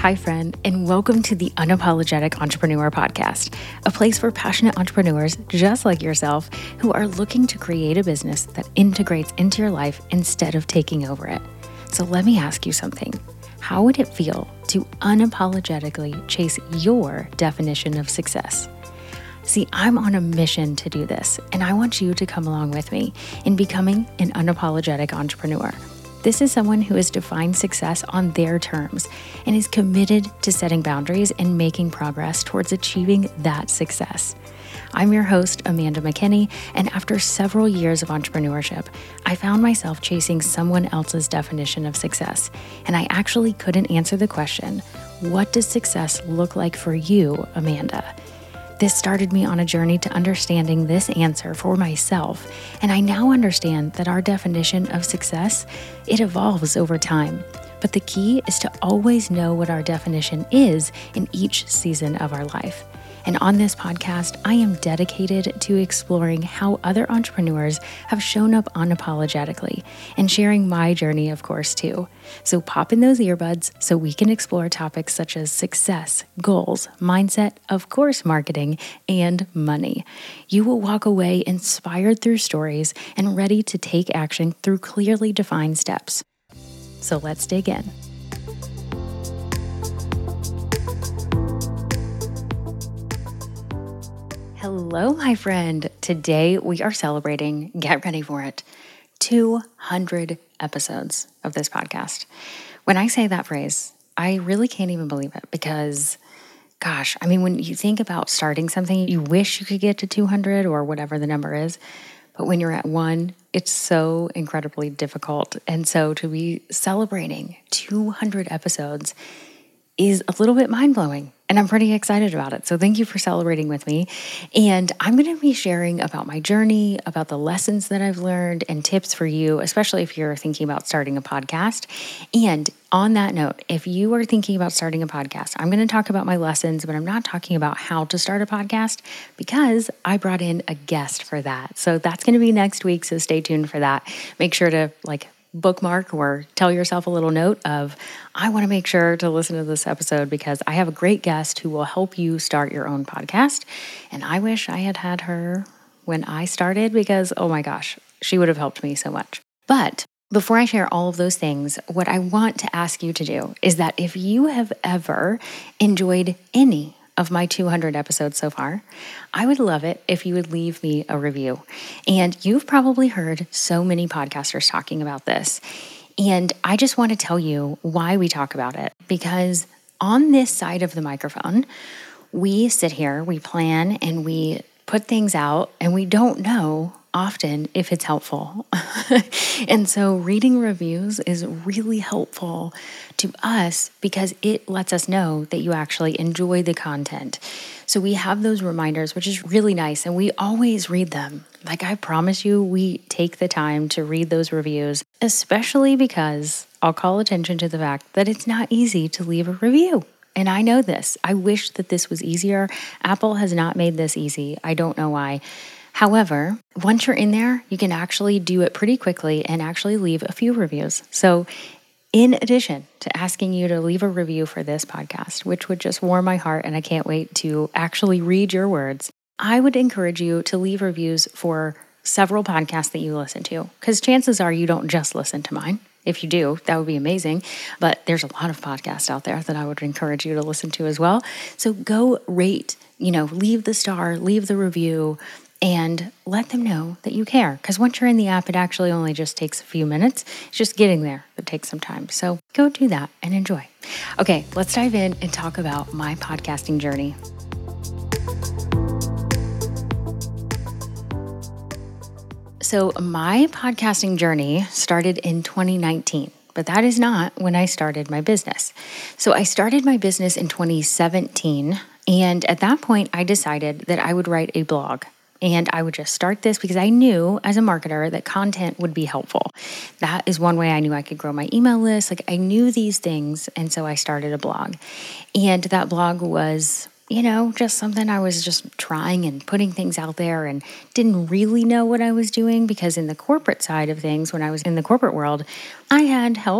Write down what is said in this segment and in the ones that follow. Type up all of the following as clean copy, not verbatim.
Hi, friend, and welcome to the Unapologetic Entrepreneur Podcast, a place for passionate entrepreneurs just like yourself who are looking to create a business that integrates into your life instead of taking over it. So let me ask you something. How would it feel to unapologetically chase your definition of success? See, I'm on a mission to do this, and I want you to come along with me in becoming an unapologetic entrepreneur. This is someone who has defined success on their terms and is committed to setting boundaries and making progress towards achieving that success. I'm your host, Amanda McKinney, and after several years of entrepreneurship, I found myself chasing someone else's definition of success, and I actually couldn't answer the question, what does success look like for you, Amanda? This started me on a journey to understanding this answer for myself, and I now understand that our definition of success, it evolves over time. But the key is to always know what our definition is in each season of our life. And on this podcast, I am dedicated to exploring how other entrepreneurs have shown up unapologetically and sharing my journey, of course, too. So pop in those earbuds so we can explore topics such as success, goals, mindset, of course, marketing, and money. You will walk away inspired through stories and ready to take action through clearly defined steps. So let's dig in. Hello, my friend. Today we are celebrating, get ready for it, 200 episodes of this podcast. When I say that phrase, I really can't even believe it because, gosh, I mean, when you think about starting something, you wish you could get to 200 or whatever the number is. But when you're at one, it's so incredibly difficult. And so to be celebrating 200 episodes is a little bit mind-blowing, and I'm pretty excited about it. So thank you for celebrating with me. And I'm going to be sharing about my journey, about the lessons that I've learned, and tips for you, especially if you're thinking about starting a podcast. And on that note, if you are thinking about starting a podcast, I'm going to talk about my lessons, but I'm not talking about how to start a podcast because I brought in a guest for that. So that's going to be next week, so stay tuned for that. Make sure to bookmark or tell yourself a little note of, I want to make sure to listen to this episode because I have a great guest who will help you start your own podcast. And I wish I had had her when I started because, oh my gosh, she would have helped me so much. But before I share all of those things, what I want to ask you to do is that if you have ever enjoyed any of my 200 episodes so far, I would love it if you would leave me a review. And you've probably heard so many podcasters talking about this. And I just want to tell you why we talk about it. Because on this side of the microphone, we sit here, we plan, and we put things out, and we don't know often if it's helpful. And so reading reviews is really helpful to us because it lets us know that you actually enjoy the content. So we have those reminders, which is really nice. And we always read them. Like I promise you, we take the time to read those reviews, especially because I'll call attention to the fact that it's not easy to leave a review. And I know this. I wish that this was easier. Apple has not made this easy. I don't know why. However, once you're in there, you can actually do it pretty quickly and actually leave a few reviews. So in addition to asking you to leave a review for this podcast, which would just warm my heart and I can't wait to actually read your words, I would encourage you to leave reviews for several podcasts that you listen to, because chances are you don't just listen to mine. If you do, that would be amazing. But there's a lot of podcasts out there that I would encourage you to listen to as well. So go rate, leave the star, leave the review, and let them know that you care. Because once you're in the app, it actually only just takes a few minutes. It's just getting there that takes some time. So go do that and enjoy. Okay, let's dive in and talk about my podcasting journey. So my podcasting journey started in 2019, but that is not when I started my business. So I started my business in 2017, and at that point, I decided that I would write a blog. And I would just start this because I knew as a marketer that content would be helpful. That is one way I knew I could grow my email list. I knew these things, and so I started a blog. And that blog was just something I was just trying and putting things out there and didn't really know what I was doing because in the corporate side of things, when I was in the corporate world, I had help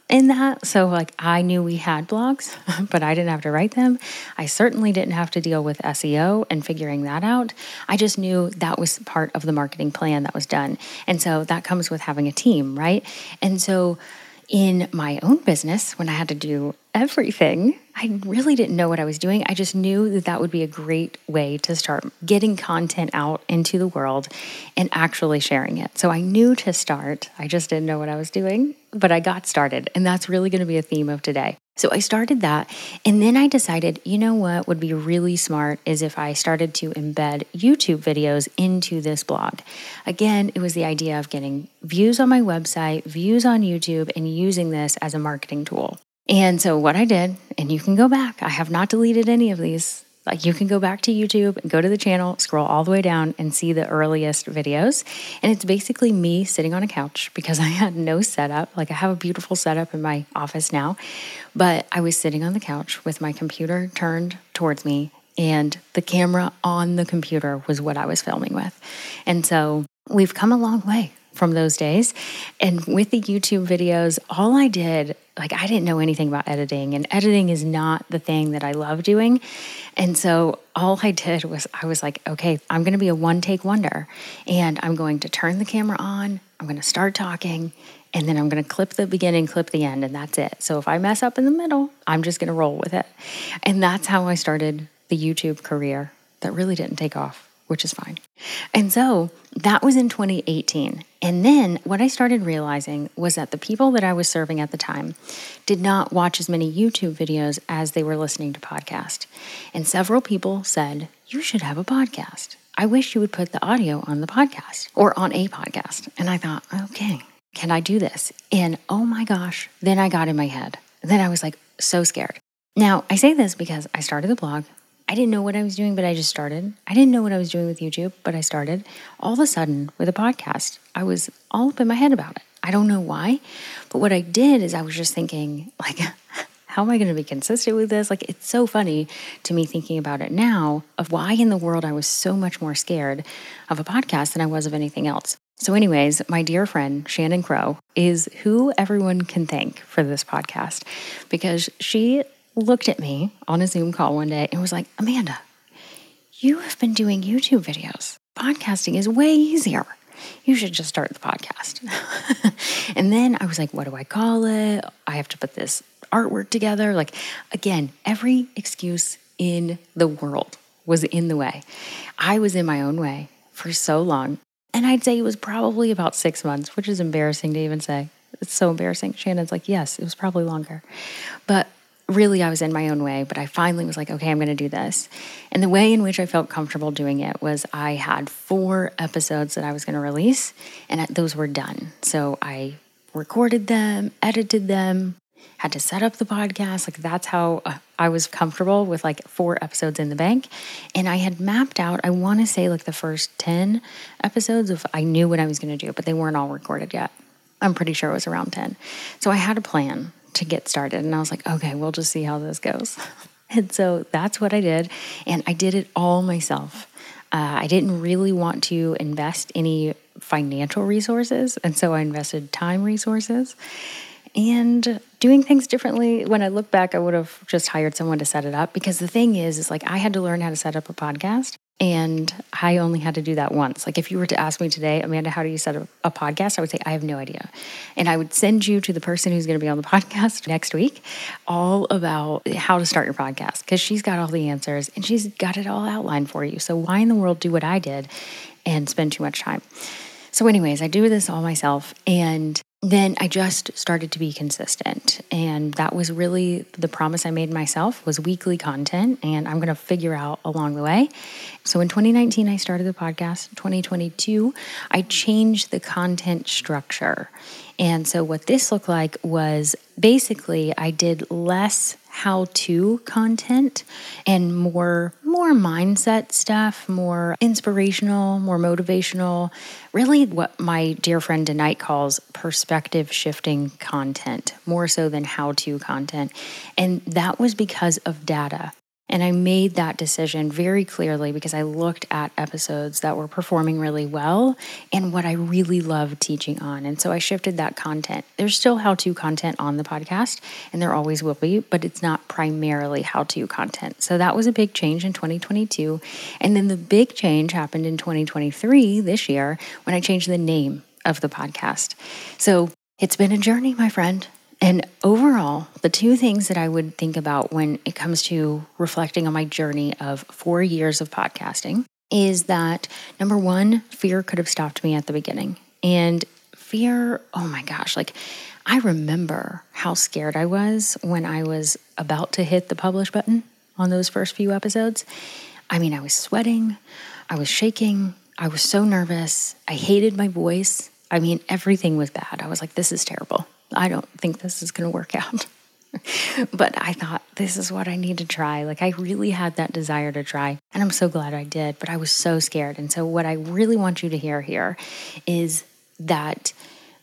in that. So like I knew we had blogs, but I didn't have to write them. I certainly didn't have to deal with SEO and figuring that out. I just knew that was part of the marketing plan that was done. And so that comes with having a team, right? And so in my own business, when I had to do everything, I really didn't know what I was doing. I just knew that that would be a great way to start getting content out into the world and actually sharing it. So I knew to start. I just didn't know what I was doing, but I got started. And that's really going to be a theme of today. So I started that. And then I decided, you know what would be really smart is if I started to embed YouTube videos into this blog. Again, it was the idea of getting views on my website, views on YouTube, and using this as a marketing tool. And so what I did, and you can go back, I have not deleted any of these. Like you can go back to YouTube, go to the channel, scroll all the way down and see the earliest videos. And it's basically me sitting on a couch because I had no setup. Like I have a beautiful setup in my office now, but I was sitting on the couch with my computer turned towards me and the camera on the computer was what I was filming with. And so we've come a long way from those days. And with the YouTube videos, all I did, like I didn't know anything about editing, and editing is not the thing that I love doing. And so all I did was I was like, okay, I'm going to be a one-take wonder, and I'm going to turn the camera on, I'm going to start talking, and then I'm going to clip the beginning, clip the end, and that's it. So if I mess up in the middle, I'm just going to roll with it. And that's how I started the YouTube career that really didn't take off, which is fine. And so that was in 2018. And then what I started realizing was that the people that I was serving at the time did not watch as many YouTube videos as they were listening to podcasts. And several people said, you should have a podcast. I wish you would put the audio on the podcast or on a podcast. And I thought, okay, can I do this? And oh my gosh, then I got in my head. Then I was like so scared. Now, I say this because I started the blog. I didn't know what I was doing, but I just started. I didn't know what I was doing with YouTube, but I started. All of a sudden, with a podcast, I was all up in my head about it. I don't know why, but what I did is I was just thinking, like, how am I going to be consistent with this? Like, it's so funny to me thinking about it now of why in the world I was so much more scared of a podcast than I was of anything else. So anyways, my dear friend, Shannon Crow, is who everyone can thank for this podcast because she looked at me on a Zoom call one day and was like, Amanda, you have been doing YouTube videos. Podcasting is way easier. You should just start the podcast. And then I was like, what do I call it? I have to put this artwork together. Like, again, every excuse in the world was in the way. I was in my own way for so long. And I'd say it was probably about 6 months, which is embarrassing to even say. It's so embarrassing. Shannon's like, yes, it was probably longer. But really, I was in my own way, but I finally was like, okay, I'm going to do this. And the way in which I felt comfortable doing it was I had 4 episodes that I was going to release, and those were done. So I recorded them, edited them, had to set up the podcast. Like that's how I was comfortable with like 4 episodes in the bank. And I had mapped out, I want to say like the first 10 episodes of I knew what I was going to do, but they weren't all recorded yet. I'm pretty sure it was around 10. So I had a plan to get started. And I was like, okay, we'll just see how this goes. And so that's what I did. And I did it all myself. I didn't really want to invest any financial resources. And so I invested time resources and doing things differently. When I look back, I would have just hired someone to set it up because the thing is like I had to learn how to set up a podcast. And I only had to do that once. Like if you were to ask me today, Amanda, how do you set up a podcast? I would say, I have no idea. And I would send you to the person who's going to be on the podcast next week, all about how to start your podcast because she's got all the answers and she's got it all outlined for you. So why in the world do what I did and spend too much time? So anyways, I do this all myself. And then I just started to be consistent. And that was really the promise I made myself was weekly content. And I'm going to figure out along the way. So in 2019, I started the podcast. 2022, I changed the content structure. And so what this looked like was basically I did less how-to content and more mindset stuff, more inspirational, more motivational, really what my dear friend Denite calls perspective shifting content, more so than how-to content. And that was because of data. And I made that decision very clearly because I looked at episodes that were performing really well and what I really love teaching on. And so I shifted that content. There's still how-to content on the podcast, and there always will be, but it's not primarily how-to content. So that was a big change in 2022. And then the big change happened in 2023, this year, when I changed the name of the podcast. So it's been a journey, my friend. And overall, the two things that I would think about when it comes to reflecting on my journey of 4 years of podcasting is that, number one, fear could have stopped me at the beginning. And fear, oh my gosh, like I remember how scared I was when I was about to hit the publish button on those first few episodes. I mean, I was sweating, I was shaking, I was so nervous, I hated my voice. I mean, everything was bad. I was like, this is terrible. I don't think this is going to work out. But I thought, this is what I need to try. Like, I really had that desire to try. And I'm so glad I did. But I was so scared. And so what I really want you to hear here is that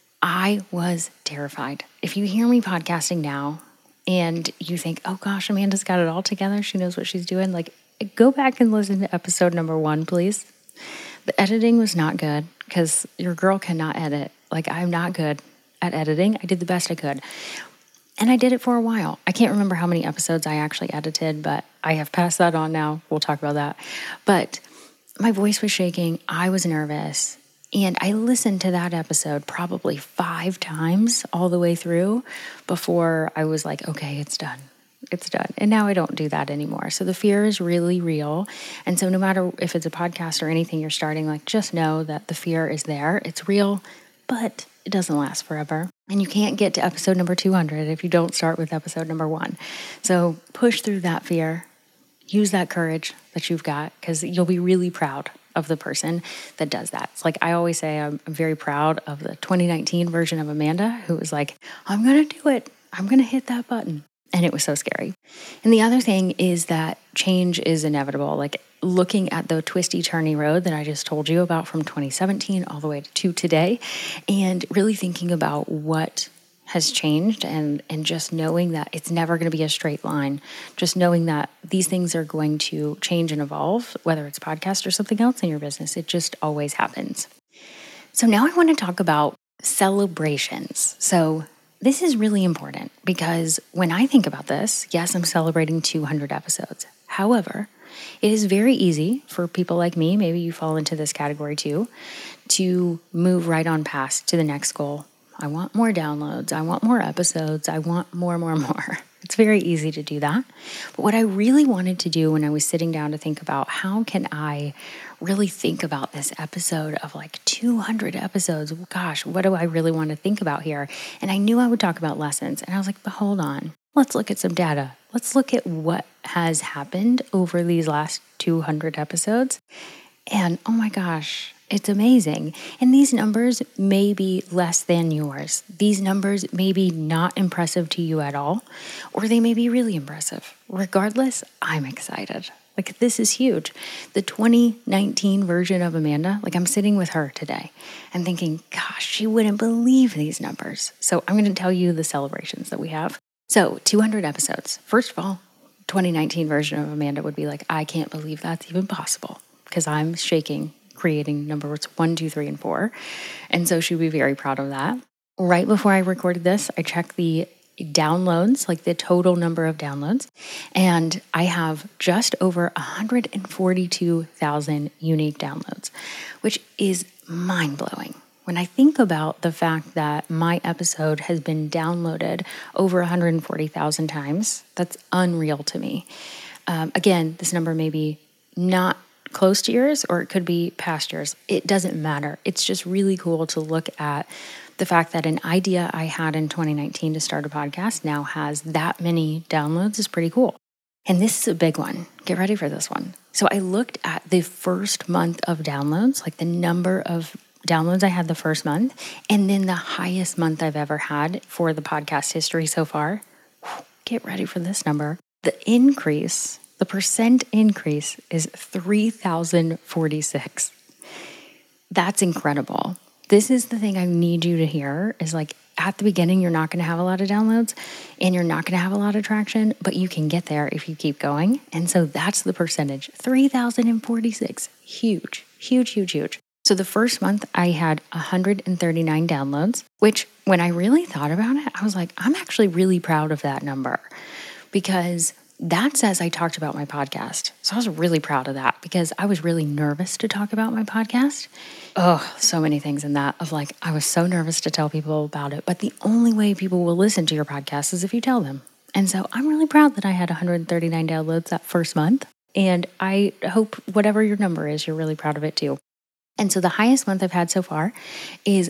I was terrified. If you hear me podcasting now and you think, oh gosh, Amanda's got it all together, she knows what she's doing, like, go back and listen to episode number 1, please. The editing was not good because your girl cannot edit. Like, I'm not good at editing. I did the best I could. And I did it for a while. I can't remember how many episodes I actually edited, but I have passed that on now. We'll talk about that. But my voice was shaking. I was nervous. And I listened to that episode probably 5 times all the way through before I was like, okay, it's done. It's done. And now I don't do that anymore. So the fear is really real. And so no matter if it's a podcast or anything you're starting, like, just know that the fear is there. It's real, but it doesn't last forever. And you can't get to episode number 200 if you don't start with episode number 1. So push through that fear. Use that courage that you've got, because you'll be really proud of the person that does that. It's like I always say, I'm very proud of the 2019 version of Amanda who was like, I'm going to do it. I'm going to hit that button. And it was so scary. And the other thing is that change is inevitable. Like, looking at the twisty, turny road that I just told you about from 2017 all the way to today, and really thinking about what has changed and just knowing that it's never going to be a straight line. Just knowing that these things are going to change and evolve, whether it's podcast or something else in your business. It just always happens. So now I want to talk about celebrations. So this is really important because when I think about this, yes, I'm celebrating 200 episodes. However, it is very easy for people like me, maybe you fall into this category too, to move right on past to the next goal. I want more downloads. I want more episodes. I want more. It's very easy to do that. But what I really wanted to do when I was sitting down to think about how can I really think about this episode of like 200 episodes, gosh, what do I really want to think about here? And I knew I would talk about lessons. And I was like, but hold on, let's look at some data. Let's look at what has happened over these last 200 episodes. And oh my gosh, it's amazing. And these numbers may be less than yours. These numbers may be not impressive to you at all, or they may be really impressive. Regardless, I'm excited. Like, this is huge. The 2019 version of Amanda, like, I'm sitting with her today and thinking, gosh, she wouldn't believe these numbers. So I'm going to tell you the celebrations that we have. So 200 episodes. First of all, 2019 version of Amanda would be like, I can't believe that's even possible, because I'm shaking creating numbers 1, 2, 3, and 4. And so she'd be very proud of that. Right before I recorded this, I checked the downloads, like the total number of downloads, and I have just over 142,000 unique downloads, which is mind-blowing. When I think about the fact that my episode has been downloaded over 140,000 times, that's unreal to me. Again, this number may be not close to yours, or it could be past yours. It doesn't matter. It's just really cool to look at the fact that an idea I had in 2019 to start a podcast now has that many downloads is pretty cool. And this is a big one. Get ready for this one. So I looked at the first month of downloads, like the number of downloads I had the first month, and then the highest month I've ever had for the podcast history so far. Get ready for this number. The percent increase is 3,046. That's incredible. This is the thing I need you to hear is like, at the beginning, you're not going to have a lot of downloads and you're not going to have a lot of traction, but you can get there if you keep going. And so that's the percentage, 3,046. Huge, huge, huge, huge. So the first month I had 139 downloads, which when I really thought about it, I was like, I'm actually really proud of that number because that says I talked about my podcast. So I was really proud of that because I was really nervous to talk about my podcast. Oh, so many things in that of like, I was so nervous to tell people about it. But the only way people will listen to your podcast is if you tell them. And so I'm really proud that I had 139 downloads that first month. And I hope whatever your number is, you're really proud of it too. And so the highest month I've had so far is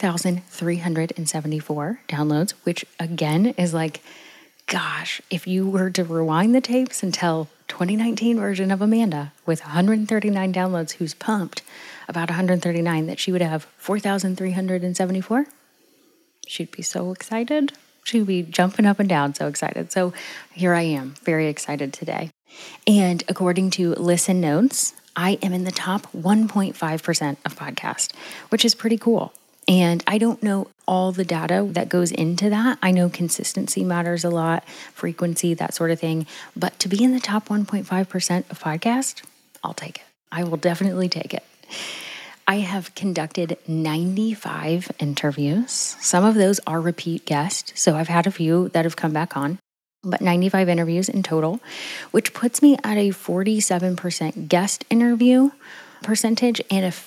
4,374 downloads, which again is like, gosh, if you were to rewind the tapes and tell 2019 version of Amanda with 139 downloads who's pumped about 139 that she would have 4,374, she'd be so excited. She'd be jumping up and down, so excited. So here I am, very excited today. And according to Listen Notes, I am in the top 1.5% of podcasts, which is pretty cool. And I don't know all the data that goes into that. I know consistency matters a lot, frequency, that sort of thing. But to be in the top 1.5% of podcasts, I'll take it. I will definitely take it. I have conducted 95 interviews. Some of those are repeat guests. So I've had a few that have come back on, but 95 interviews in total, which puts me at a 47% guest interview percentage and a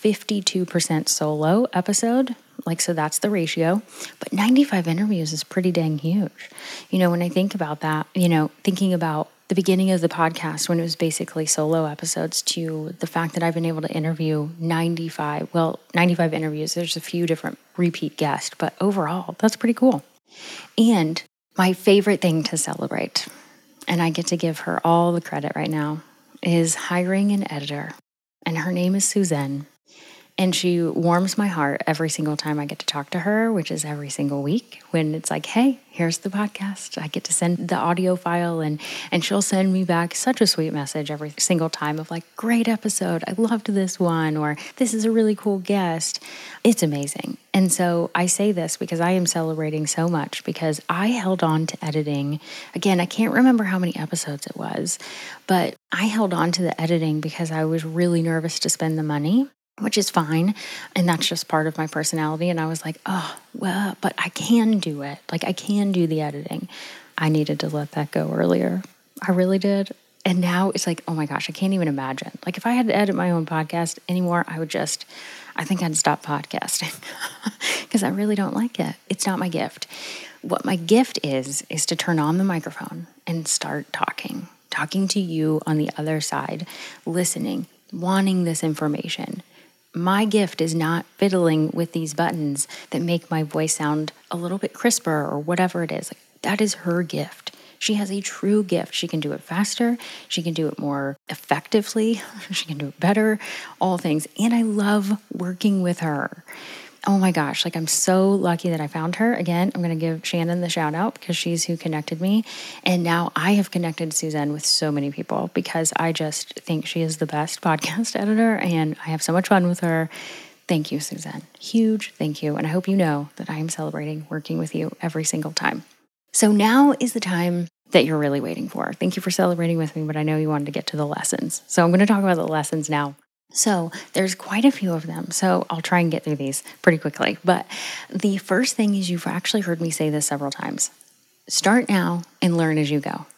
52% solo episode. So that's the ratio. But 95 interviews is pretty dang huge. When I think about that, thinking about the beginning of the podcast when it was basically solo episodes to the fact that I've been able to interview 95 interviews. There's a few different repeat guests, but overall, that's pretty cool. And my favorite thing to celebrate, and I get to give her all the credit right now, is hiring an editor. And her name is Suzanne. And she warms my heart every single time I get to talk to her, which is every single week when it's like, hey, here's the podcast. I get to send the audio file and she'll send me back such a sweet message every single time of like, great episode. I loved this one, or this is a really cool guest. It's amazing. And so I say this because I am celebrating so much because I held on to editing. Again, I can't remember how many episodes it was, but I held on to the editing because I was really nervous to spend the money, which is fine. And that's just part of my personality. And I was like, oh, well, but I can do it. I can do the editing. I needed to let that go earlier. I really did. And now it's like, oh my gosh, I can't even imagine. If I had to edit my own podcast anymore, I think I'd stop podcasting because I really don't like it. It's not my gift. What my gift is to turn on the microphone and start talking to you on the other side, listening, wanting this information. My gift is not fiddling with these buttons that make my voice sound a little bit crisper or whatever it is. That is her gift. She has a true gift. She can do it faster. She can do it more effectively. She can do it better, all things. And I love working with her. Oh my gosh, I'm so lucky that I found her. Again, I'm going to give Shannon the shout out because she's who connected me. And now I have connected Suzanne with so many people because I just think she is the best podcast editor and I have so much fun with her. Thank you, Suzanne. Huge thank you. And I hope you know that I am celebrating working with you every single time. So now is the time that you're really waiting for. Thank you for celebrating with me, but I know you wanted to get to the lessons. So I'm going to talk about the lessons now. So there's quite a few of them. So I'll try and get through these pretty quickly. But the first thing is you've actually heard me say this several times. Start now and learn as you go.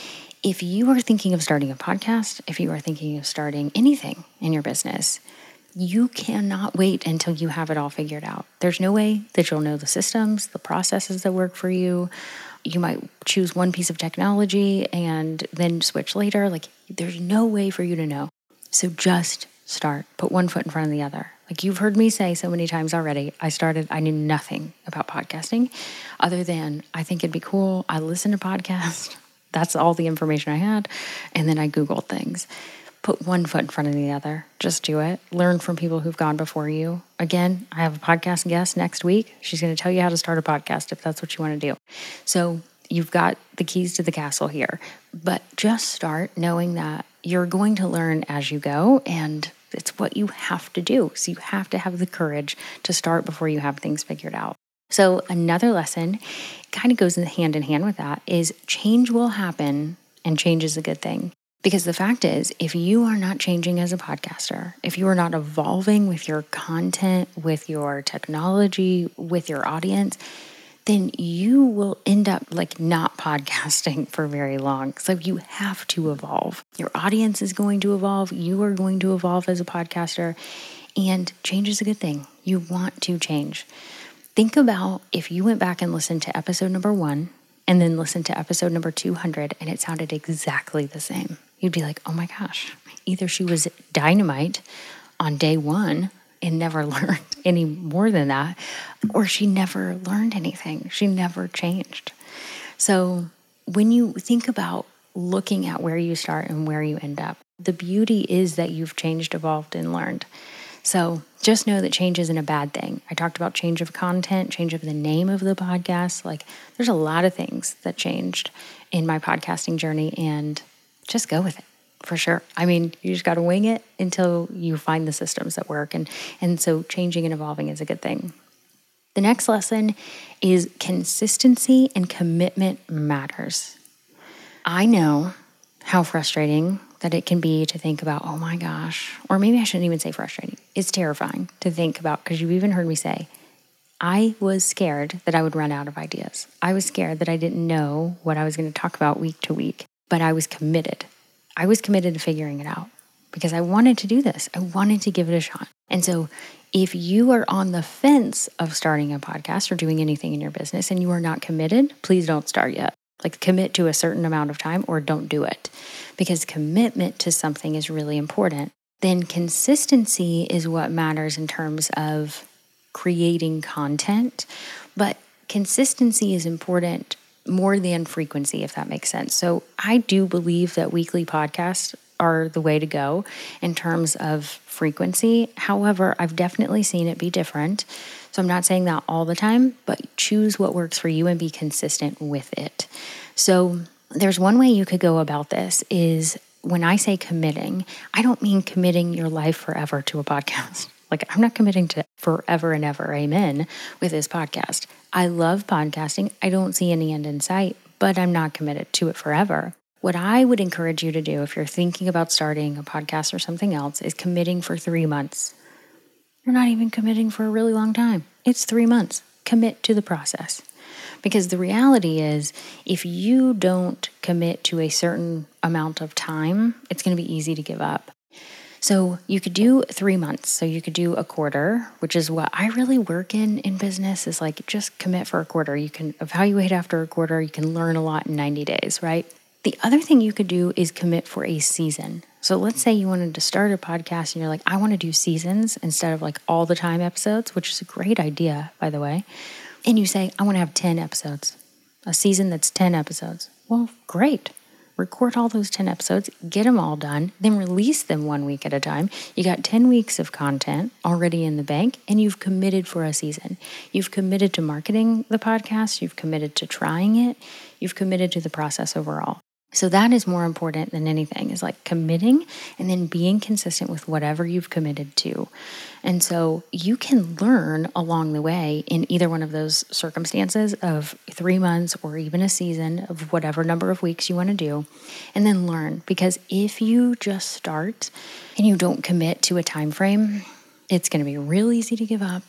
If you are thinking of starting a podcast, if you are thinking of starting anything in your business, you cannot wait until you have it all figured out. There's no way that you'll know the systems, the processes that work for you. You might choose one piece of technology and then switch later. There's no way for you to know. So just start. Put one foot in front of the other. You've heard me say so many times already, I knew nothing about podcasting other than I think it'd be cool. I listened to podcasts. That's all the information I had. And then I Googled things. Put one foot in front of the other. Just do it. Learn from people who've gone before you. Again, I have a podcast guest next week. She's going to tell you how to start a podcast if that's what you want to do. So you've got the keys to the castle here. But just start knowing that you're going to learn as you go, and it's what you have to do. So you have to have the courage to start before you have things figured out. So another lesson kind of goes hand in hand with that is change will happen, and change is a good thing. Because the fact is, if you are not changing as a podcaster, if you are not evolving with your content, with your technology, with your audience, then you will end up like not podcasting for very long. So you have to evolve. Your audience is going to evolve. You are going to evolve as a podcaster, and change is a good thing. You want to change. Think about if you went back and listened to episode number 1 and then listened to episode number 200 and it sounded exactly the same. You'd be like, oh my gosh, either she was dynamite on day 1 and never learned any more than that, or she never learned anything. She never changed. So when you think about looking at where you start and where you end up, the beauty is that you've changed, evolved, and learned. So just know that change isn't a bad thing. I talked about change of content, change of the name of the podcast. Like there's a lot of things that changed in my podcasting journey, and just go with it for sure. I mean, you just got to wing it until you find the systems that work. And so changing and evolving is a good thing. The next lesson is consistency and commitment matters. I know how frustrating that it can be to think about, oh my gosh, or maybe I shouldn't even say frustrating. It's terrifying to think about, because you've even heard me say, I was scared that I would run out of ideas. I was scared that I didn't know what I was going to talk about week to week, but I was committed. I was committed to figuring it out because I wanted to do this. I wanted to give it a shot. And so if you are on the fence of starting a podcast or doing anything in your business and you are not committed, please don't start yet. Like commit to a certain amount of time or don't do it, because commitment to something is really important. Then consistency is what matters in terms of creating content, but consistency is important more than frequency, if that makes sense. So I do believe that weekly podcasts are the way to go in terms of frequency. However, I've definitely seen it be different. So I'm not saying that all the time, but choose what works for you and be consistent with it. So there's one way you could go about this is when I say committing, I don't mean committing your life forever to a podcast. Like I'm not committing to forever and ever, amen, with this podcast. I love podcasting. I don't see any end in sight, but I'm not committed to it forever. What I would encourage you to do if you're thinking about starting a podcast or something else is committing for 3 months. You're not even committing for a really long time. It's 3 months. Commit to the process. Because the reality is, if you don't commit to a certain amount of time, it's going to be easy to give up. So you could do 3 months. So you could do a quarter, which is what I really work in business, is like just commit for a quarter. You can evaluate after a quarter. You can learn a lot in 90 days, right? The other thing you could do is commit for a season. So let's say you wanted to start a podcast and you're like, I want to do seasons instead of like all the time episodes, which is a great idea, by the way. And you say, I want to have 10 episodes, a season that's 10 episodes. Well, great. Record all those 10 episodes, get them all done, then release them 1 week at a time. You got 10 weeks of content already in the bank, and you've committed for a season. You've committed to marketing the podcast. You've committed to trying it. You've committed to the process overall. So that is more important than anything, is like committing and then being consistent with whatever you've committed to. And so you can learn along the way in either one of those circumstances of 3 months or even a season of whatever number of weeks you want to do, and then learn. Because if you just start and you don't commit to a time frame, it's going to be real easy to give up.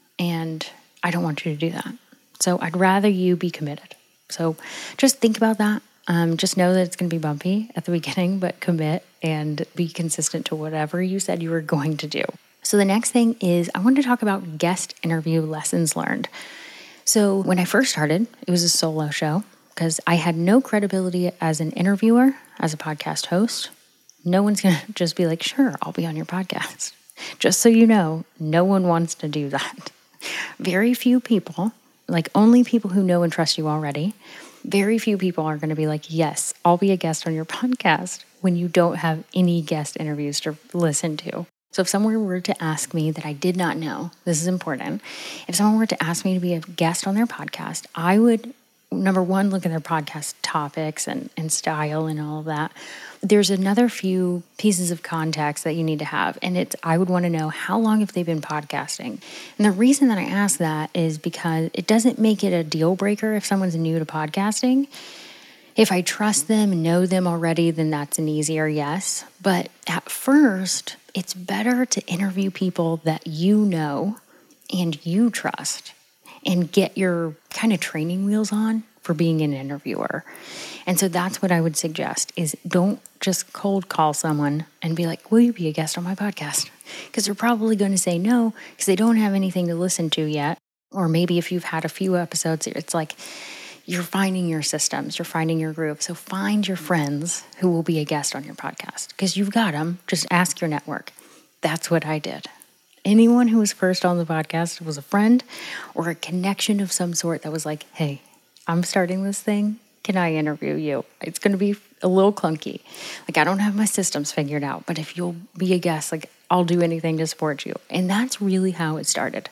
And I don't want you to do that. So I'd rather you be committed. So just think about that. Just know that it's going to be bumpy at the beginning, but commit and be consistent to whatever you said you were going to do. So the next thing is I wanted to talk about guest interview lessons learned. So when I first started, it was a solo show because I had no credibility as an interviewer, as a podcast host. No one's going to just be like, sure, I'll be on your podcast. Just so you know, no one wants to do that. Very few people, like only people who know and trust you already, very few people are going to be like, yes, I'll be a guest on your podcast when you don't have any guest interviews to listen to. So if someone were to ask me that I did not know, this is important. If someone were to ask me to be a guest on their podcast, I would number one, look at their podcast topics and style and all of that. There's another few pieces of context that you need to have. And I would want to know, how long have they been podcasting? And the reason that I ask that is because it doesn't make it a deal breaker if someone's new to podcasting. If I trust them and know them already, then that's an easier yes. But at first, it's better to interview people that you know and you trust and get your kind of training wheels on for being an interviewer. And so that's what I would suggest is don't just cold call someone and be like, will you be a guest on my podcast? Because they're probably going to say no because they don't have anything to listen to yet. Or maybe if you've had a few episodes, it's like you're finding your systems, you're finding your groove. So find your friends who will be a guest on your podcast because you've got them. Just ask your network. That's what I did. Anyone who was first on the podcast was a friend or a connection of some sort that was like, hey, I'm starting this thing. Can I interview you? It's going to be a little clunky. Like, I don't have my systems figured out, but if you'll be a guest, like, I'll do anything to support you. And that's really how it started.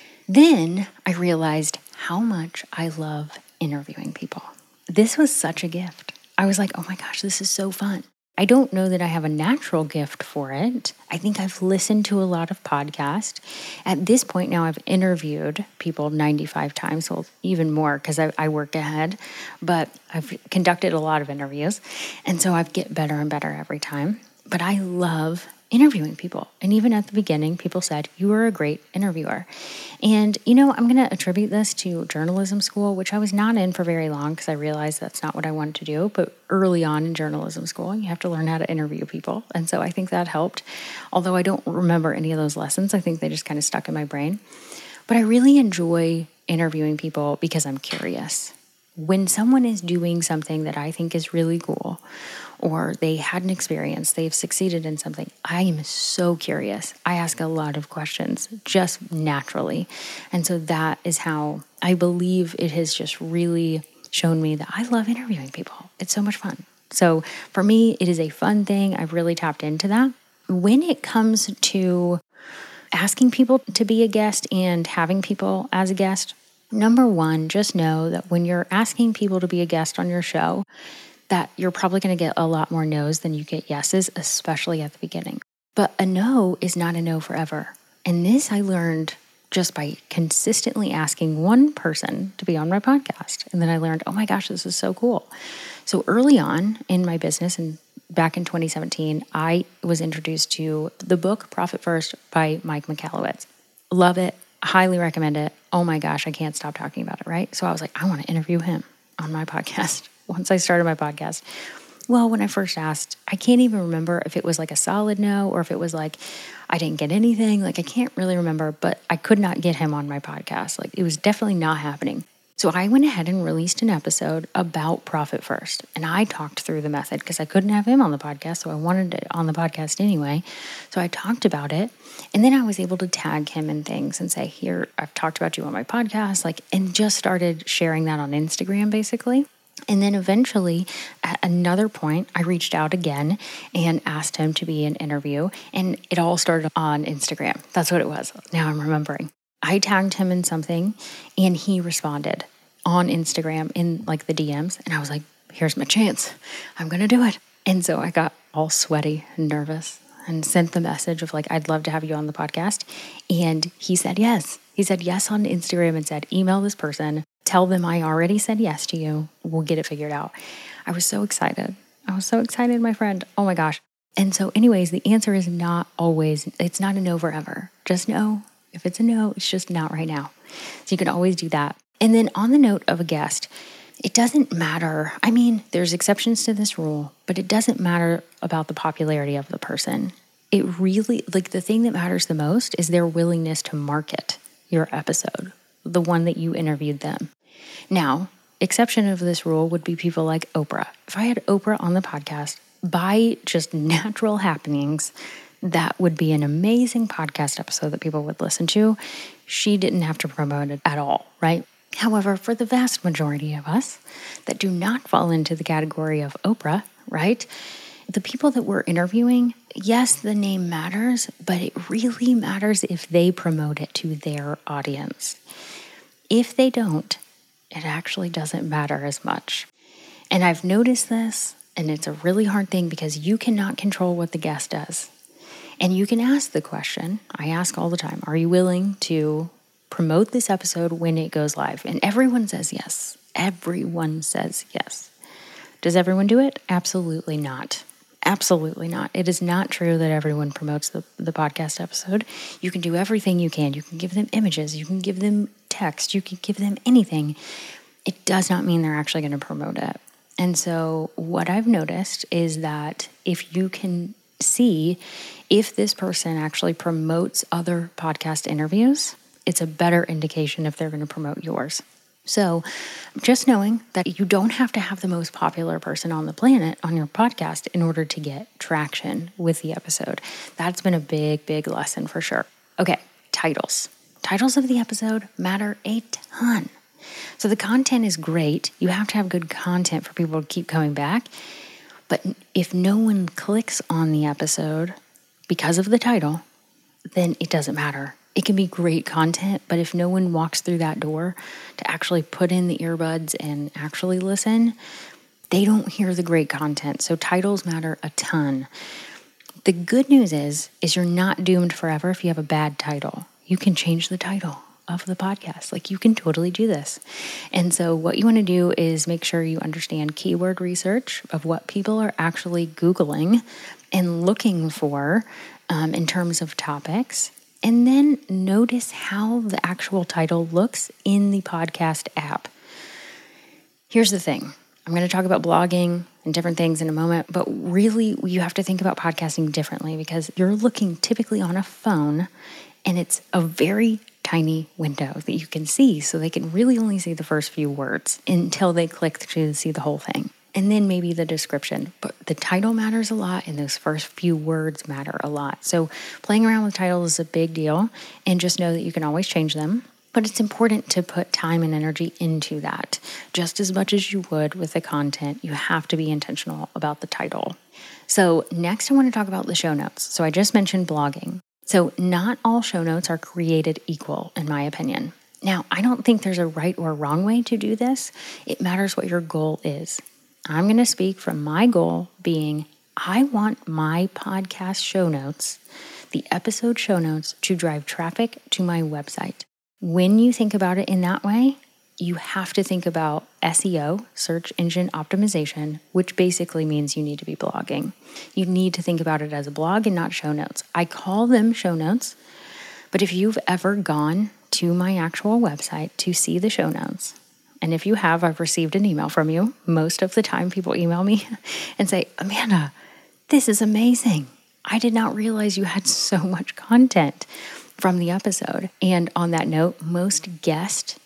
Then I realized how much I love interviewing people. This was such a gift. I was like, oh my gosh, this is so fun. I don't know that I have a natural gift for it. I think I've listened to a lot of podcasts. At this point now, I've interviewed people 95 times, well, even more because I work ahead, but I've conducted a lot of interviews. And so I get better and better every time. But I love interviewing people. And even at the beginning, people said, you are a great interviewer. And, I'm going to attribute this to journalism school, which I was not in for very long because I realized that's not what I wanted to do. But early on in journalism school, you have to learn how to interview people. And so I think that helped. Although I don't remember any of those lessons, I think they just kind of stuck in my brain. But I really enjoy interviewing people because I'm curious. When someone is doing something that I think is really cool, or they had an experience, they've succeeded in something, I am so curious. I ask a lot of questions just naturally. And so that is how I believe it has just really shown me that I love interviewing people. It's so much fun. So for me, it is a fun thing. I've really tapped into that. When it comes to asking people to be a guest and having people as a guest, number one, just know that when you're asking people to be a guest on your show, that you're probably going to get a lot more no's than you get yeses, especially at the beginning. But a no is not a no forever. And this I learned just by consistently asking one person to be on my podcast. And then I learned, oh my gosh, this is so cool. So early on in my business and back in 2017, I was introduced to the book Profit First by Mike Michalowicz. Love it. Highly recommend it. Oh my gosh, I can't stop talking about it, right? So I was like, I want to interview him on my podcast. Once I started my podcast, well, when I first asked, I can't even remember if it was like a solid no or if it was like I didn't get anything. Like I can't really remember, but I could not get him on my podcast. Like it was definitely not happening. So I went ahead and released an episode about Profit First. And I talked through the method because I couldn't have him on the podcast. So I wanted it on the podcast anyway. So I talked about it. And then I was able to tag him in things and say, here, I've talked about you on my podcast, and just started sharing that on Instagram basically. And then eventually, at another point, I reached out again and asked him to be an interview. And it all started on Instagram. That's what it was. Now I'm remembering. I tagged him in something and he responded on Instagram in the DMs. And I was like, here's my chance. I'm going to do it. And so I got all sweaty and nervous and sent the message of I'd love to have you on the podcast. And he said yes. He said yes on Instagram and said, email this person. Tell them I already said yes to you. We'll get it figured out. I was so excited. My friend. Oh my gosh. And so anyways, the answer is not always, it's not a no forever. Just know if it's a no, it's just not right now. So you can always do that. And then on the note of a guest, it doesn't matter. I mean, there's exceptions to this rule, but it doesn't matter about the popularity of the person. It really, the thing that matters the most is their willingness to market your episode, the one that you interviewed them. Now, exception of this rule would be people like Oprah. If I had Oprah on the podcast, by just natural happenings, that would be an amazing podcast episode that people would listen to. She didn't have to promote it at all, right? However, for the vast majority of us that do not fall into the category of Oprah, right? The people that we're interviewing, yes, the name matters, but it really matters if they promote it to their audience. If they don't, it actually doesn't matter as much. And I've noticed this, and it's a really hard thing because you cannot control what the guest does. And you can ask the question, I ask all the time, are you willing to promote this episode when it goes live? And everyone says yes. Everyone says yes. Does everyone do it? Absolutely not. Absolutely not. It is not true that everyone promotes the podcast episode. You can do everything you can. You can give them images. You can give them text. You can give them anything. It does not mean they're actually going to promote it. And so what I've noticed is that if you can see if this person actually promotes other podcast interviews, it's a better indication if they're going to promote yours. So just knowing that you don't have to have the most popular person on the planet on your podcast in order to get traction with the episode. That's been a big, big lesson for sure. Okay, titles. Titles of the episode matter a ton. So the content is great. You have to have good content for people to keep coming back. But if no one clicks on the episode because of the title, then it doesn't matter. It can be great content, but if no one walks through that door to actually put in the earbuds and actually listen, they don't hear the great content. So titles matter a ton. The good news is you're not doomed forever if you have a bad title. You can change the title of the podcast. Like, you can totally do this. And so what you want to do is make sure you understand keyword research of what people are actually Googling and looking for in terms of topics. And then notice how the actual title looks in the podcast app. Here's the thing. I'm going to talk about blogging and different things in a moment, but really you have to think about podcasting differently because you're looking typically on a phone and it's a very tiny window that you can see, so they can really only see the first few words until they click to see the whole thing. And then maybe the description. But the title matters a lot, and those first few words matter a lot. So playing around with titles is a big deal, and just know that you can always change them. But it's important to put time and energy into that. Just as much as you would with the content, you have to be intentional about the title. So next I want to talk about the show notes. So I just mentioned blogging. So not all show notes are created equal, in my opinion. Now, I don't think there's a right or wrong way to do this. It matters what your goal is. I'm going to speak from my goal being I want my podcast show notes, the episode show notes, to drive traffic to my website. When you think about it in that way, you have to think about SEO, search engine optimization, which basically means you need to be blogging. You need to think about it as a blog and not show notes. I call them show notes, but if you've ever gone to my actual website to see the show notes, and if you have, I've received an email from you. Most of the time people email me and say, Amanda, this is amazing. I did not realize you had so much content from the episode. And on that note, most guests,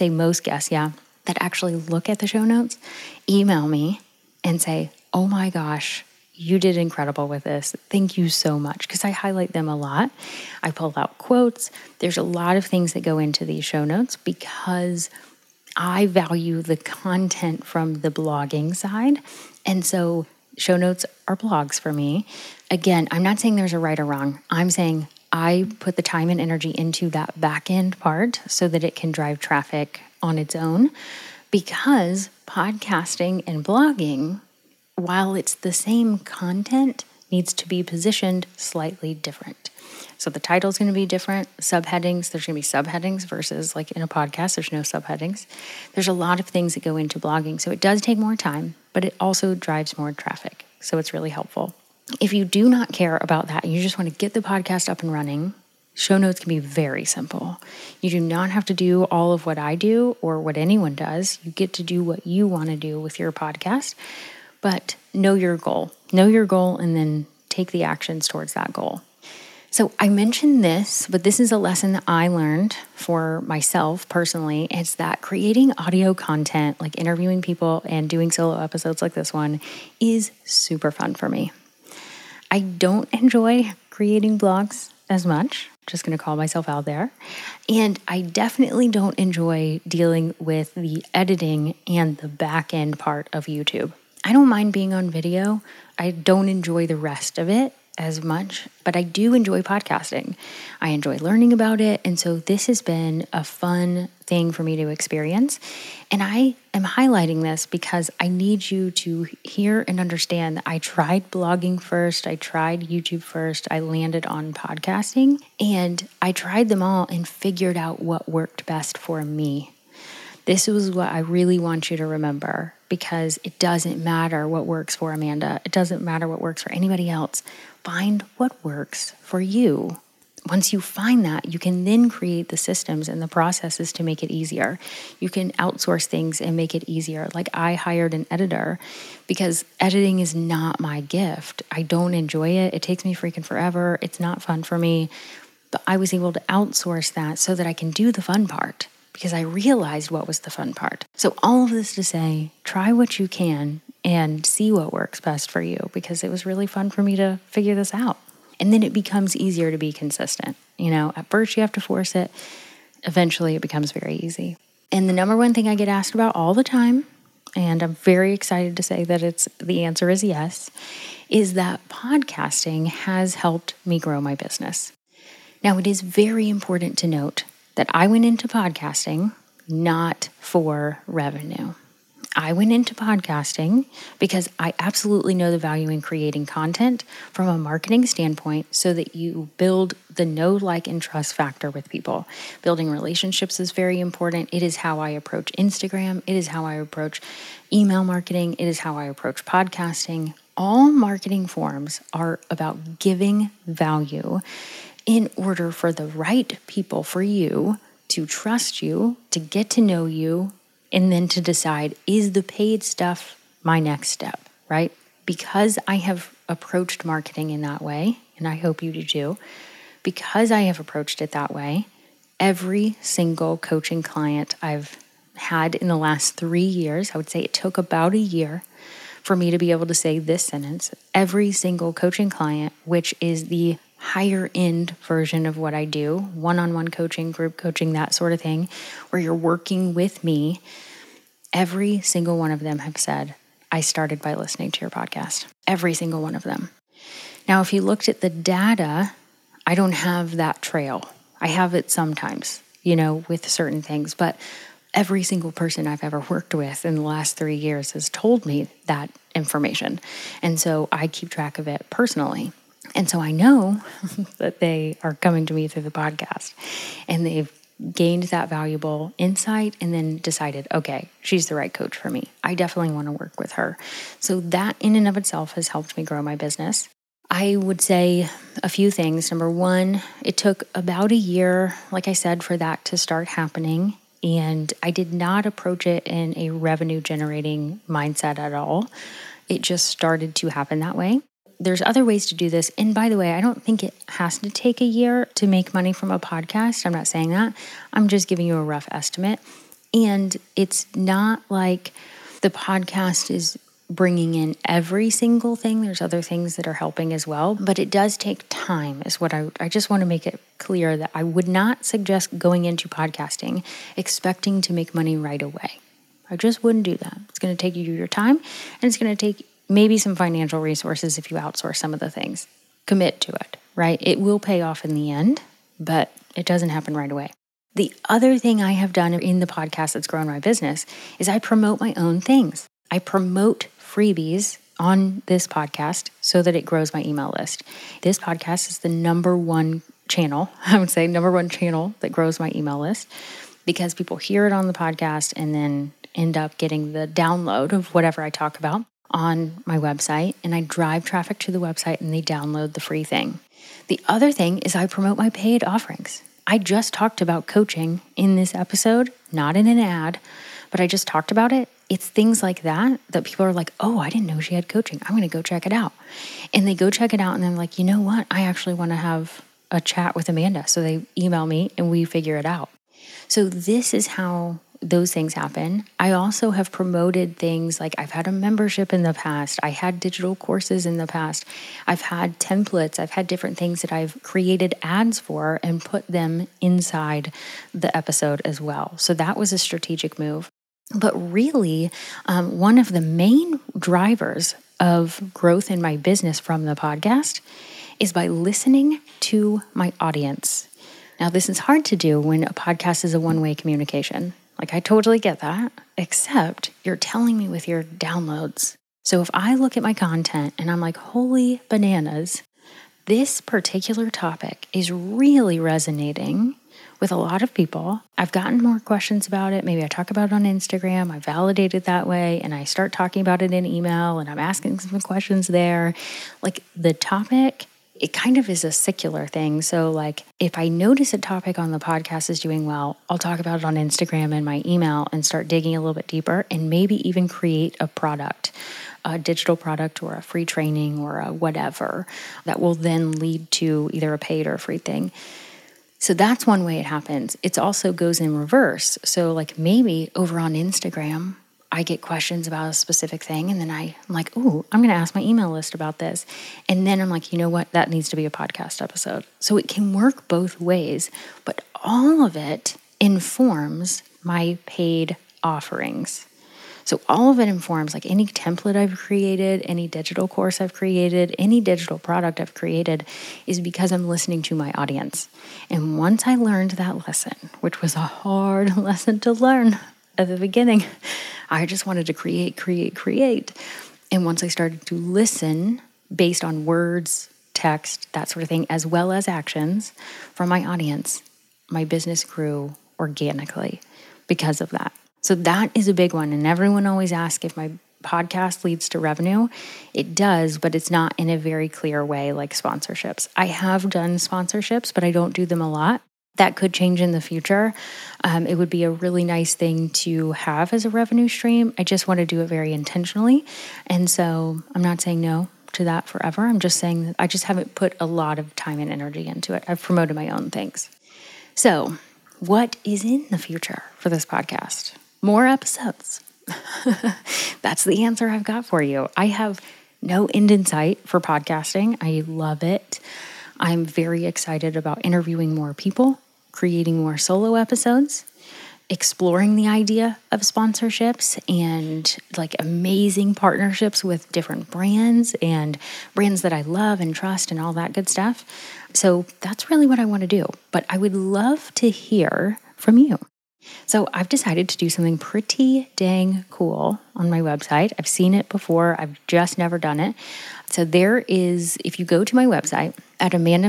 that actually look at the show notes, email me and say, oh my gosh, you did incredible with this. Thank you so much. Because I highlight them a lot. I pull out quotes. There's a lot of things that go into these show notes because I value the content from the blogging side. And so show notes are blogs for me. Again, I'm not saying there's a right or wrong. I'm saying I put the time and energy into that back end part so that it can drive traffic on its own, because podcasting and blogging, while it's the same content, needs to be positioned slightly different. So the title is going to be different. Subheadings, there's going to be subheadings versus like in a podcast, there's no subheadings. There's a lot of things that go into blogging. So it does take more time, but it also drives more traffic. So it's really helpful. If you do not care about that, you just want to get the podcast up and running, show notes can be very simple. You do not have to do all of what I do or what anyone does. You get to do what you want to do with your podcast, but know your goal. Know your goal and then take the actions towards that goal. So I mentioned this, but this is a lesson that I learned for myself personally. It's that creating audio content, like interviewing people and doing solo episodes like this one, is super fun for me. I don't enjoy creating blogs as much. Just going to call myself out there. And I definitely don't enjoy dealing with the editing and the back end part of YouTube. I don't mind being on video. I don't enjoy the rest of it. as much, but I do enjoy podcasting. I enjoy learning about it. And so this has been a fun thing for me to experience. And I am highlighting this because I need you to hear and understand that I tried blogging first. I tried YouTube first. I landed on podcasting, and I tried them all and figured out what worked best for me. This was what I really want you to remember, because it doesn't matter what works for Amanda. It doesn't matter what works for anybody else. Find what works for you. Once you find that, you can then create the systems and the processes to make it easier. You can outsource things and make it easier. Like, I hired an editor because editing is not my gift. I don't enjoy it. It takes me freaking forever. It's not fun for me. But I was able to outsource that so that I can do the fun part, because I realized what was the fun part. So all of this to say, try what you can and see what works best for you, because it was really fun for me to figure this out. And then it becomes easier to be consistent. At first you have to force it. Eventually it becomes very easy. And the number one thing I get asked about all the time, and I'm very excited to say that the answer is yes, is that podcasting has helped me grow my business. Now, it is very important to note that I went into podcasting not for revenue. I went into podcasting because I absolutely know the value in creating content from a marketing standpoint so that you build the know, like, and trust factor with people. Building relationships is very important. It is how I approach Instagram. It is how I approach email marketing. It is how I approach podcasting. All marketing forms are about giving value in order for the right people for you to trust you, to get to know you, and then to decide, is the paid stuff my next step, right? Because I have approached marketing in that way, and I hope you do too, because I have approached it that way, every single coaching client I've had in the last 3 years, I would say it took about a year for me to be able to say this sentence, every single coaching client, which is the higher end version of what I do, one-on-one coaching, group coaching, that sort of thing, where you're working with me, every single one of them have said, I started by listening to your podcast. Every single one of them. Now, if you looked at the data, I don't have that trail. I have it sometimes, with certain things, but every single person I've ever worked with in the last 3 years has told me that information. And so I keep track of it personally. And so I know that they are coming to me through the podcast, and they've gained that valuable insight and then decided, okay, she's the right coach for me. I definitely want to work with her. So that in and of itself has helped me grow my business. I would say a few things. Number one, it took about a year, like I said, for that to start happening. And I did not approach it in a revenue generating mindset at all. It just started to happen that way. There's other ways to do this. And by the way, I don't think it has to take a year to make money from a podcast. I'm not saying that. I'm just giving you a rough estimate. And it's not like the podcast is bringing in every single thing. There's other things that are helping as well. But it does take time, is what I just want to make it clear that I would not suggest going into podcasting expecting to make money right away. I just wouldn't do that. It's going to take you your time, and it's going to take maybe some financial resources if you outsource some of the things. Commit to it, right? It will pay off in the end, but it doesn't happen right away. The other thing I have done in the podcast that's grown my business is I promote my own things. I promote freebies on this podcast so that it grows my email list. This podcast is the number one channel that grows my email list, because people hear it on the podcast and then end up getting the download of whatever I talk about on my website, and I drive traffic to the website and they download the free thing. The other thing is I promote my paid offerings. I just talked about coaching in this episode, not in an ad, but I just talked about it. It's things like that people are like, oh, I didn't know she had coaching. I'm going to go check it out. And they go check it out and they're like, you know what? I actually want to have a chat with Amanda. So they email me and we figure it out. So this is how those things happen. I also have promoted things like I've had a membership in the past. I had digital courses in the past. I've had templates. I've had different things that I've created ads for and put them inside the episode as well. So that was a strategic move. But really, one of the main drivers of growth in my business from the podcast is by listening to my audience. Now, this is hard to do when a podcast is a one-way communication. Like, I totally get that, except you're telling me with your downloads. So if I look at my content and I'm like, holy bananas, this particular topic is really resonating with a lot of people. I've gotten more questions about it. Maybe I talk about it on Instagram. I validate it that way, and I start talking about it in email, and I'm asking some questions there. Like, the topic, it kind of is a secular thing. So like, if I notice a topic on the podcast is doing well, I'll talk about it on Instagram and my email and start digging a little bit deeper and maybe even create a product, a digital product or a free training or a whatever that will then lead to either a paid or a free thing. So that's one way it happens. It also goes in reverse. So like, maybe over on Instagram, I get questions about a specific thing, and then I'm like, ooh, I'm going to ask my email list about this. And then I'm like, you know what? That needs to be a podcast episode. So it can work both ways, but all of it informs my paid offerings. So all of it informs, like, any template I've created, any digital course I've created, any digital product I've created is because I'm listening to my audience. And once I learned that lesson, which was a hard lesson to learn at the beginning, I just wanted to create. And once I started to listen based on words, text, that sort of thing, as well as actions from my audience, my business grew organically because of that. So that is a big one. And everyone always asks if my podcast leads to revenue. It does, but it's not in a very clear way like sponsorships. I have done sponsorships, but I don't do them a lot. That could change in the future. It would be a really nice thing to have as a revenue stream. I just want to do it very intentionally. And so I'm not saying no to that forever. I'm just saying that I just haven't put a lot of time and energy into it. I've promoted my own things. So what is in the future for this podcast? More episodes. That's the answer I've got for you. I have no end in sight for podcasting. I love it. I'm very excited about interviewing more people, creating more solo episodes, exploring the idea of sponsorships and like amazing partnerships with different brands and brands that I love and trust and all that good stuff. So that's really what I want to do. But I would love to hear from you. So I've decided to do something pretty dang cool on my website. I've seen it before. I've just never done it. So there is, if you go to my website at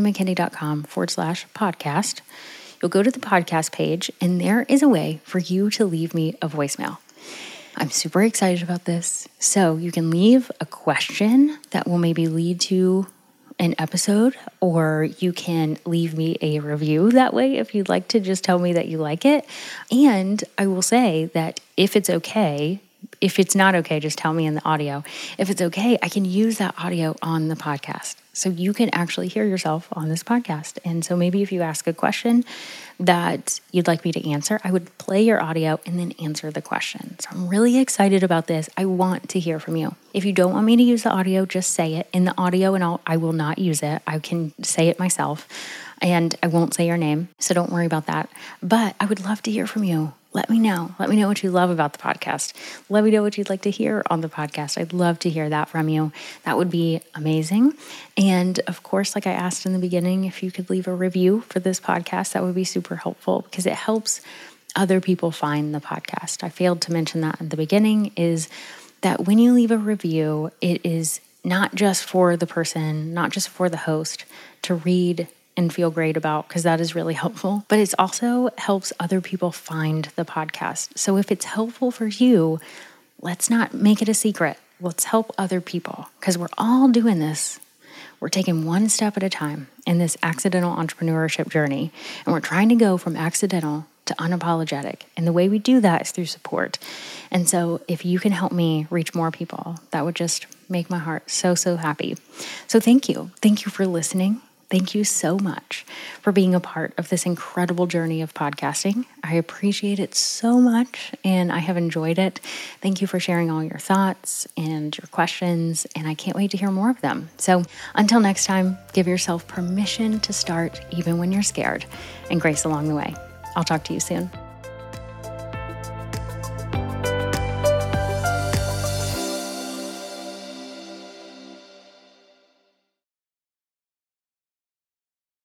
amandamckinney.com/podcast, you'll go to the podcast page, and there is a way for you to leave me a voicemail. I'm super excited about this. So you can leave a question that will maybe lead to an episode, or you can leave me a review that way if you'd like to just tell me that you like it. And I will say that if it's okay, if it's not okay, just tell me in the audio. If it's okay, I can use that audio on the podcast. So you can actually hear yourself on this podcast. And so maybe if you ask a question that you'd like me to answer, I would play your audio and then answer the question. So I'm really excited about this. I want to hear from you. If you don't want me to use the audio, just say it in the audio and I will not use it. I can say it myself and I won't say your name. So don't worry about that. But I would love to hear from you. Let me know. Let me know what you love about the podcast. Let me know what you'd like to hear on the podcast. I'd love to hear that from you. That would be amazing. And of course, like I asked in the beginning, if you could leave a review for this podcast, that would be super helpful because it helps other people find the podcast. I failed to mention that at the beginning, is that when you leave a review, it is not just for the person, not just for the host to read and feel great about, because that is really helpful, but it also helps other people find the podcast. So if it's helpful for you, let's not make it a secret. Let's help other people, because we're all doing this. We're taking one step at a time in this accidental entrepreneurship journey, and we're trying to go from accidental to unapologetic. And the way we do that is through support. And so if you can help me reach more people, that would just make my heart so, so happy. So thank you. Thank you for listening. Thank you so much for being a part of this incredible journey of podcasting. I appreciate it so much, and I have enjoyed it. Thank you for sharing all your thoughts and your questions, and I can't wait to hear more of them. So until next time, give yourself permission to start even when you're scared, and grace along the way. I'll talk to you soon.